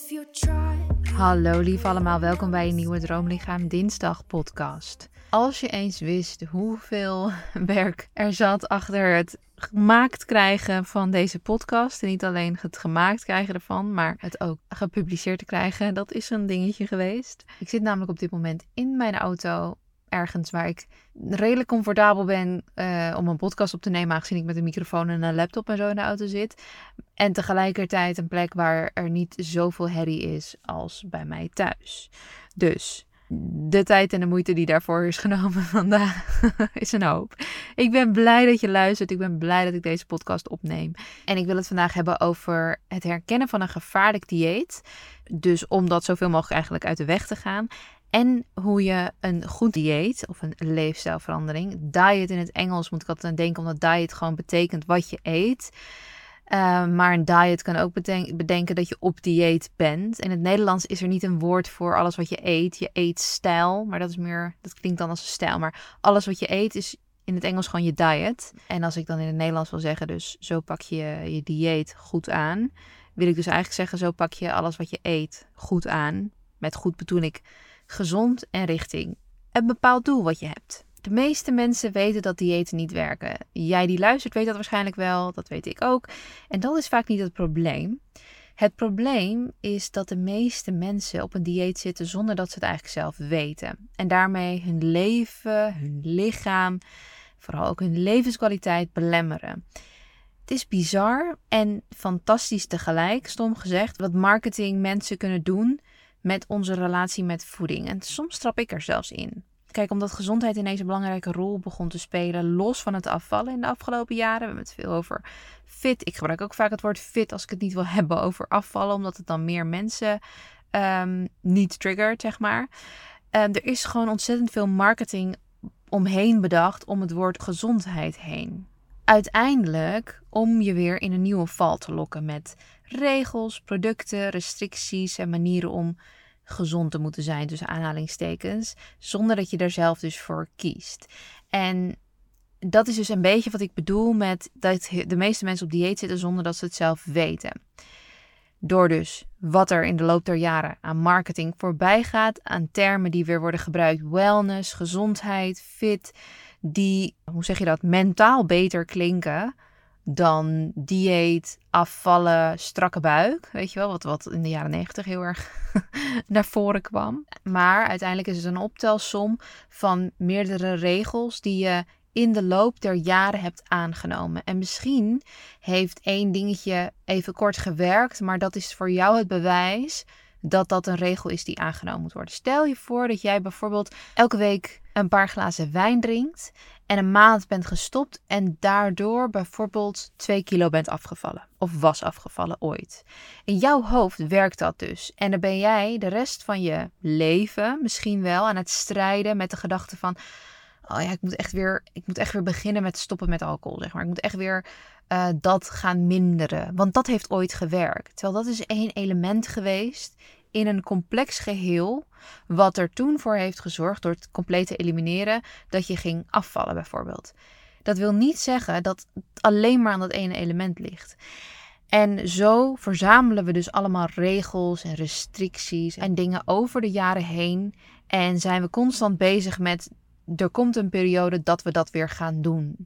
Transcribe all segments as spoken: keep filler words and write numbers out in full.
Hallo lief allemaal, welkom bij een nieuwe Droomlichaam Dinsdag podcast. Als je eens wist hoeveel werk er zat achter het gemaakt krijgen van deze podcast. En niet alleen het gemaakt krijgen ervan, maar het ook gepubliceerd te krijgen. Dat is een dingetje geweest. Ik zit namelijk op dit moment in mijn auto. Ergens waar ik redelijk comfortabel ben uh, om een podcast op te nemen. Aangezien ik met een microfoon en een laptop en zo in de auto zit. En tegelijkertijd een plek waar er niet zoveel herrie is als bij mij thuis. Dus de tijd en de moeite die daarvoor is genomen vandaag is een hoop. Ik ben blij dat je luistert. Ik ben blij dat ik deze podcast opneem. En ik wil het vandaag hebben over het herkennen van een gevaarlijk dieet. Dus om dat zoveel mogelijk eigenlijk uit de weg te gaan. En hoe je een goed dieet of een leefstijlverandering, diet in het Engels moet ik altijd aan denken, omdat diet gewoon betekent wat je eet. Uh, maar een diet kan ook bedenken, bedenken dat je op dieet bent. In het Nederlands is er niet een woord voor alles wat je eet. Je eet stijl, maar dat is meer, dat klinkt dan als een stijl. Maar alles wat je eet is in het Engels gewoon je diet. En als ik dan in het Nederlands wil zeggen, dus zo pak je je dieet goed aan, wil ik dus eigenlijk zeggen, zo pak je alles wat je eet goed aan. Met goed bedoel ik gezond en richting een bepaald doel wat je hebt. De meeste mensen weten dat diëten niet werken. Jij die luistert weet dat waarschijnlijk wel, dat weet ik ook. En dat is vaak niet het probleem. Het probleem is dat de meeste mensen op een dieet zitten zonder dat ze het eigenlijk zelf weten. En daarmee hun leven, hun lichaam, vooral ook hun levenskwaliteit belemmeren. Het is bizar en fantastisch tegelijk, stom gezegd, wat marketing mensen kunnen doen met onze relatie met voeding. En soms trap ik er zelfs in. Kijk, omdat gezondheid ineens een belangrijke rol begon te spelen, los van het afvallen in de afgelopen jaren. We hebben het veel over fit. Ik gebruik ook vaak het woord fit als ik het niet wil hebben over afvallen, omdat het dan meer mensen um, niet triggert, zeg maar. Um, er is gewoon ontzettend veel marketing omheen bedacht om het woord gezondheid heen. Uiteindelijk om je weer in een nieuwe val te lokken met regels, producten, restricties en manieren om gezond te moeten zijn, tussen aanhalingstekens, zonder dat je er zelf dus voor kiest. En dat is dus een beetje wat ik bedoel met dat de meeste mensen op dieet zitten zonder dat ze het zelf weten. Door dus wat er in de loop der jaren aan marketing voorbij gaat, aan termen die weer worden gebruikt, wellness, gezondheid, fit, die, hoe zeg je dat, mentaal beter klinken dan dieet, afvallen, strakke buik. Weet je wel, wat, wat in de jaren negentig heel erg naar voren kwam. Maar uiteindelijk is het een optelsom van meerdere regels die je in de loop der jaren hebt aangenomen. En misschien heeft één dingetje even kort gewerkt, maar dat is voor jou het bewijs dat dat een regel is die aangenomen moet worden. Stel je voor dat jij bijvoorbeeld elke week een paar glazen wijn drinkt en een maand bent gestopt en daardoor bijvoorbeeld twee kilo bent afgevallen. Of was afgevallen ooit. In jouw hoofd werkt dat dus. En dan ben jij de rest van je leven misschien wel aan het strijden met de gedachte van, oh ja, ik moet echt weer, ik moet echt weer beginnen met stoppen met alcohol, zeg maar. Ik moet echt weer uh, dat gaan minderen. Want dat heeft ooit gewerkt. Terwijl dat is één element geweest in een complex geheel, wat er toen voor heeft gezorgd, door het compleet te elimineren, dat je ging afvallen bijvoorbeeld. Dat wil niet zeggen dat het alleen maar aan dat ene element ligt. En zo verzamelen we dus allemaal regels en restricties en dingen over de jaren heen. En zijn we constant bezig met, er komt een periode dat we dat weer gaan doen.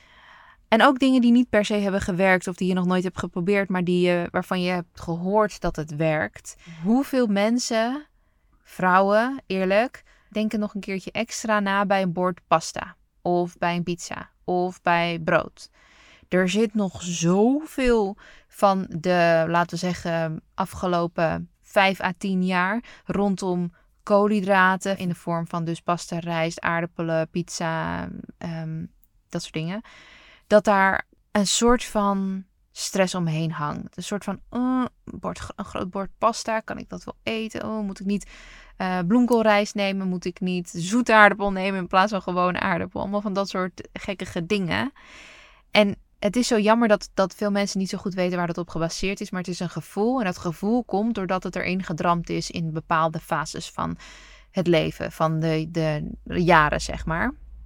En ook dingen die niet per se hebben gewerkt of die je nog nooit hebt geprobeerd, maar die je, waarvan je hebt gehoord dat het werkt. Hoeveel mensen, vrouwen, eerlijk, denken nog een keertje extra na bij een bord pasta of bij een pizza of bij brood. Er zit nog zoveel van de, laten we zeggen, afgelopen vijf à tien jaar rondom koolhydraten in de vorm van dus pasta, rijst, aardappelen, pizza, um, dat soort dingen. Dat daar een soort van stress omheen hangt. Een soort van, uh, bord, een groot bord pasta, kan ik dat wel eten? Oh, moet ik niet uh, bloemkoolrijst nemen? Moet ik niet zoete aardappel nemen in plaats van gewone aardappel? Allemaal van dat soort gekkige dingen. En het is zo jammer dat, dat veel mensen niet zo goed weten waar dat op gebaseerd is. Maar het is een gevoel. En dat gevoel komt doordat het erin gedramd is in bepaalde fases van het leven. Van de, de jaren, zeg maar.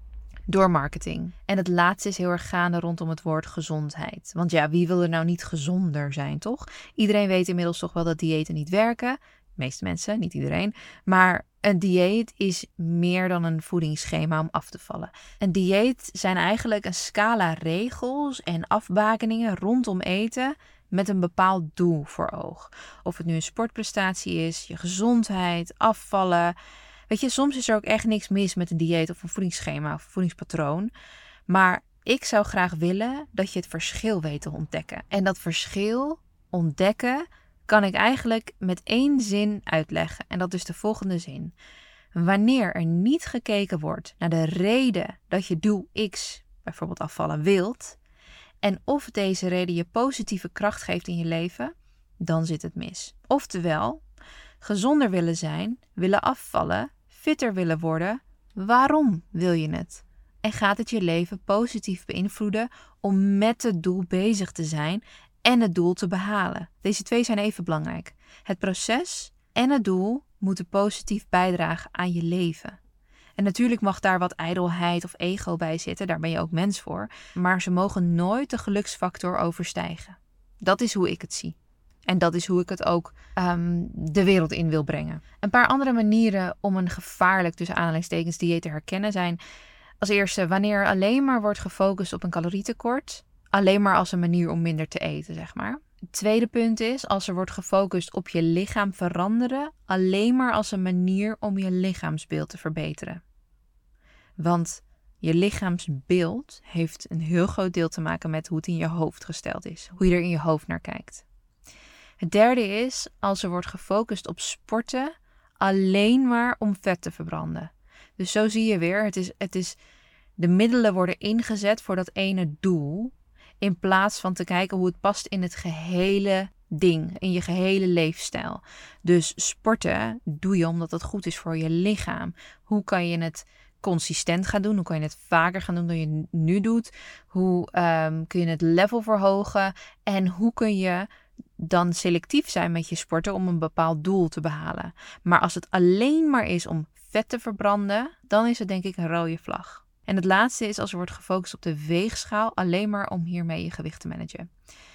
Door marketing. En het laatste is heel erg gaande rondom het woord gezondheid. Want ja, wie wil er nou niet gezonder zijn, toch? Iedereen weet inmiddels toch wel dat diëten niet werken. De meeste mensen, niet iedereen. Maar een dieet is meer dan een voedingsschema om af te vallen. Een dieet zijn eigenlijk een scala regels en afbakeningen rondom eten met een bepaald doel voor oog. Of het nu een sportprestatie is, je gezondheid, afvallen. Weet je, soms is er ook echt niks mis met een dieet of een voedingsschema of een voedingspatroon. Maar ik zou graag willen dat je het verschil weet te ontdekken. En dat verschil ontdekken kan ik eigenlijk met één zin uitleggen. En dat is de volgende zin. Wanneer er niet gekeken wordt naar de reden dat je doel X, bijvoorbeeld afvallen, wilt, en of deze reden je positieve kracht geeft in je leven, dan zit het mis. Oftewel, gezonder willen zijn, willen afvallen, fitter willen worden, waarom wil je het? En gaat het je leven positief beïnvloeden om met het doel bezig te zijn en het doel te behalen? Deze twee zijn even belangrijk. Het proces en het doel moeten positief bijdragen aan je leven. En natuurlijk mag daar wat ijdelheid of ego bij zitten, daar ben je ook mens voor. Maar ze mogen nooit de geluksfactor overstijgen. Dat is hoe ik het zie. En dat is hoe ik het ook um, de wereld in wil brengen. Een paar andere manieren om een gevaarlijk, tussen aanhalingstekens, dieet te herkennen zijn: als eerste, wanneer alleen maar wordt gefocust op een calorietekort. Alleen maar als een manier om minder te eten, zeg maar. Het tweede punt is als er wordt gefocust op je lichaam veranderen. Alleen maar als een manier om je lichaamsbeeld te verbeteren. Want je lichaamsbeeld heeft een heel groot deel te maken met hoe het in je hoofd gesteld is. Hoe je er in je hoofd naar kijkt. Het derde is als er wordt gefocust op sporten alleen maar om vet te verbranden. Dus zo zie je weer, het is, het is, de middelen worden ingezet voor dat ene doel, in plaats van te kijken hoe het past in het gehele ding, in je gehele leefstijl. Dus sporten doe je omdat het goed is voor je lichaam. Hoe kan je het consistent gaan doen? Hoe kan je het vaker gaan doen dan je nu doet? Hoe um, kun je het level verhogen? En hoe kun je dan selectief zijn met je sporten om een bepaald doel te behalen? Maar als het alleen maar is om vet te verbranden, dan is het denk ik een rode vlag. En het laatste is als er wordt gefocust op de weegschaal, alleen maar om hiermee je gewicht te managen.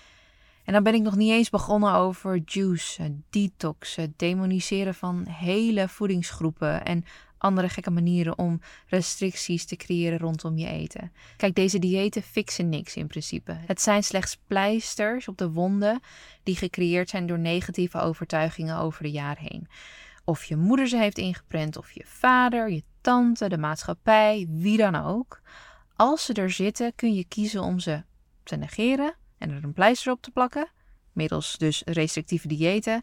En dan ben ik nog niet eens begonnen over juice, detoxen, demoniseren van hele voedingsgroepen en andere gekke manieren om restricties te creëren rondom je eten. Kijk, deze diëten fixen niks in principe. Het zijn slechts pleisters op de wonden die gecreëerd zijn door negatieve overtuigingen over de jaren heen. Of je moeder ze heeft ingeprent, of je vader, je tante, de maatschappij, wie dan ook. Als ze er zitten, kun je kiezen om ze te negeren en er een pleister op te plakken, middels dus restrictieve diëten,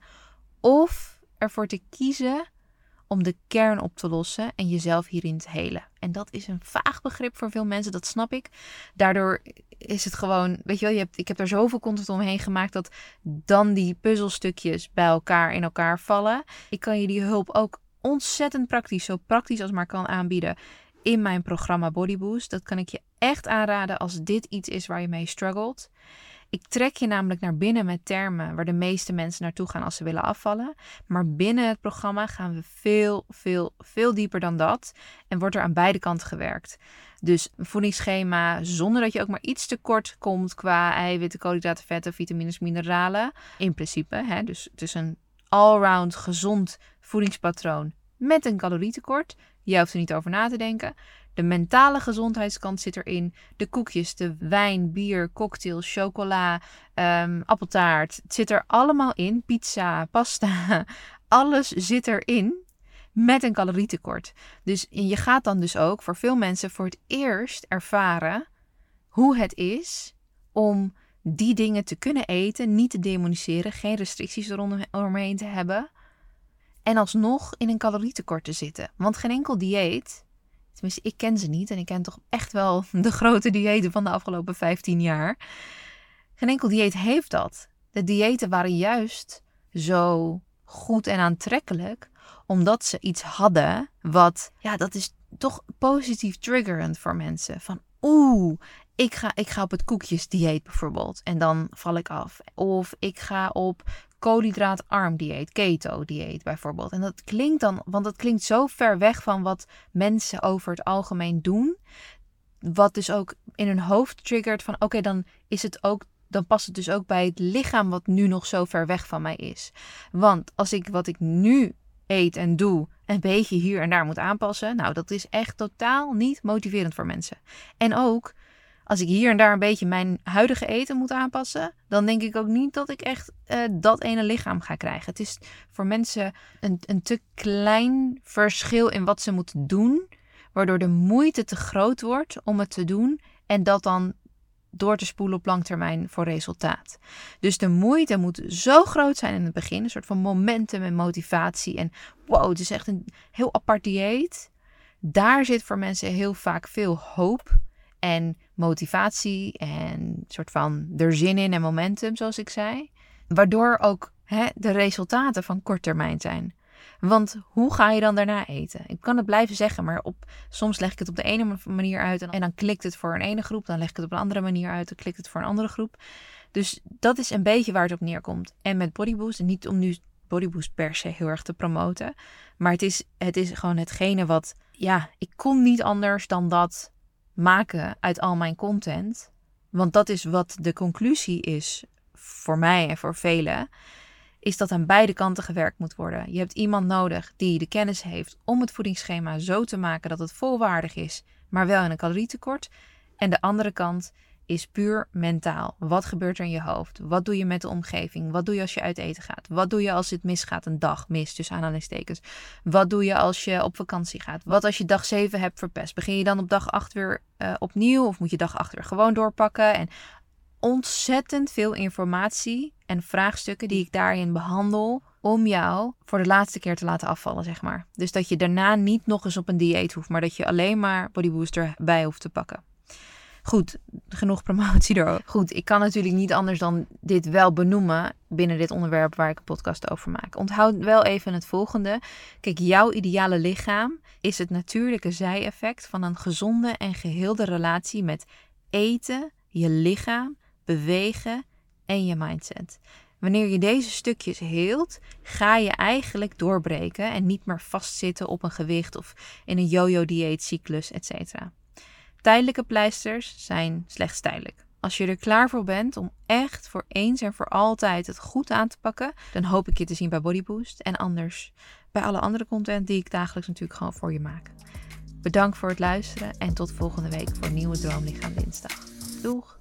of ervoor te kiezen om de kern op te lossen en jezelf hierin te helen. En dat is een vaag begrip voor veel mensen, dat snap ik. Daardoor is het gewoon, weet je wel, je hebt, ik heb er zoveel content omheen gemaakt dat dan die puzzelstukjes bij elkaar in elkaar vallen. Ik kan je die hulp ook ontzettend praktisch, zo praktisch als maar kan aanbieden in mijn programma Body Boost. Dat kan ik je echt aanraden als dit iets is waar je mee struggelt. Ik trek je namelijk naar binnen met termen waar de meeste mensen naartoe gaan als ze willen afvallen. Maar binnen het programma gaan we veel, veel, veel dieper dan dat. En wordt er aan beide kanten gewerkt. Dus een voedingsschema zonder dat je ook maar iets tekort komt qua eiwitten, koolhydraten, vetten, vitamines, mineralen. In principe, hè, dus het is een allround gezond voedingspatroon met een calorietekort. Je hoeft er niet over na te denken. De mentale gezondheidskant zit erin. De koekjes, de wijn, bier, cocktail, chocola, um, appeltaart. Het zit er allemaal in. Pizza, pasta. Alles zit erin met een calorietekort. Dus je gaat dan dus ook voor veel mensen voor het eerst ervaren hoe het is om die dingen te kunnen eten. Niet te demoniseren. Geen restricties eromheen te hebben. En alsnog in een calorietekort te zitten. Want geen enkel dieet, tenminste ik ken ze niet en ik ken toch echt wel de grote diëten van de afgelopen vijftien jaar. Geen enkel dieet heeft dat. De diëten waren juist zo goed en aantrekkelijk omdat ze iets hadden wat, ja, dat is toch positief triggerend voor mensen. Van oeh, ik ga, ik ga op het koekjesdieet bijvoorbeeld en dan val ik af. Of ik ga op koolhydraatarm dieet, keto dieet bijvoorbeeld. En dat klinkt dan, want dat klinkt zo ver weg van wat mensen over het algemeen doen, wat dus ook in hun hoofd triggert van oké, okay, dan is het ook, dan past het dus ook bij het lichaam wat nu nog zo ver weg van mij is. Want als ik wat ik nu eet en doe een beetje hier en daar moet aanpassen, nou, dat is echt totaal niet motiverend voor mensen. En ook als ik hier en daar een beetje mijn huidige eten moet aanpassen, dan denk ik ook niet dat ik echt uh, dat ene lichaam ga krijgen. Het is voor mensen een, een te klein verschil in wat ze moeten doen, waardoor de moeite te groot wordt om het te doen en dat dan door te spoelen op lang termijn voor resultaat. Dus de moeite moet zo groot zijn in het begin, een soort van momentum en motivatie. En wow, het is echt een heel apart dieet. Daar zit voor mensen heel vaak veel hoop en motivatie en een soort van er zin in en momentum, zoals ik zei. Waardoor ook hè, de resultaten van kort termijn zijn. Want hoe ga je dan daarna eten? Ik kan het blijven zeggen, maar op, soms leg ik het op de ene manier uit en dan klikt het voor een ene groep. Dan leg ik het op een andere manier uit en klikt het voor een andere groep. Dus dat is een beetje waar het op neerkomt. En met Bodyboost, en niet om nu Bodyboost per se heel erg te promoten, maar het is, het is gewoon hetgene wat, ja, ik kon niet anders dan dat maken uit al mijn content. Want dat is wat de conclusie is voor mij en voor velen, is dat aan beide kanten gewerkt moet worden. Je hebt iemand nodig die de kennis heeft om het voedingsschema zo te maken dat het volwaardig is, maar wel in een calorietekort. En de andere kant is puur mentaal. Wat gebeurt er in je hoofd? Wat doe je met de omgeving? Wat doe je als je uit eten gaat? Wat doe je als het misgaat? Een dag mis, tussen aanhalingstekens. Wat doe je als je op vakantie gaat? Wat als je dag zeven hebt verpest? Begin je dan op dag acht weer uh, opnieuw? Of moet je dag acht weer gewoon doorpakken? En ontzettend veel informatie en vraagstukken die ik daarin behandel om jou voor de laatste keer te laten afvallen, zeg maar. Dus dat je daarna niet nog eens op een dieet hoeft, maar dat je alleen maar Bodyboost erbij hoeft te pakken. Goed, genoeg promotie door. Goed, ik kan natuurlijk niet anders dan dit wel benoemen binnen dit onderwerp waar ik een podcast over maak. Onthoud wel even het volgende. Kijk, jouw ideale lichaam is het natuurlijke zij-effect van een gezonde en geheelde relatie met eten, je lichaam, bewegen en je mindset. Wanneer je deze stukjes heelt, ga je eigenlijk doorbreken en niet meer vastzitten op een gewicht of in een yo-yo dieetcyclus, et cetera. Tijdelijke pleisters zijn slechts tijdelijk. Als je er klaar voor bent om echt voor eens en voor altijd het goed aan te pakken, dan hoop ik je te zien bij Bodyboost en anders bij alle andere content die ik dagelijks natuurlijk gewoon voor je maak. Bedankt voor het luisteren en tot volgende week voor een nieuwe Droomlichaam Dinsdag. Doeg!